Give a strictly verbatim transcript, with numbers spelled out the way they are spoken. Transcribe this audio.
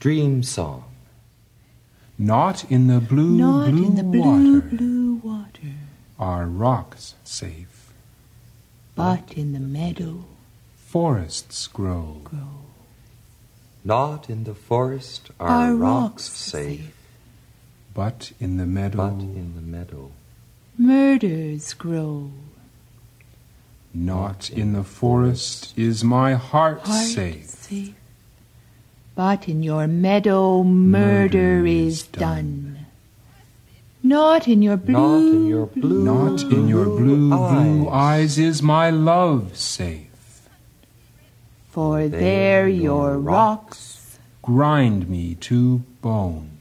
Dream Song. Not in the blue, Not blue, in the blue, water blue water, are rocks safe. but in the meadow Forests grow. grow. Not in the forest are, Are rocks, rocks safe, safe, But in the meadow, but in the meadow. Murders grow. not in the forest is my heart, Heart safe. safe. But in your meadow murder, Murder is is done. Not in your blue, Not in your blue, Not in your blue, blue eyes is my love safe. for There there your your rocks rocks Grind me to bone.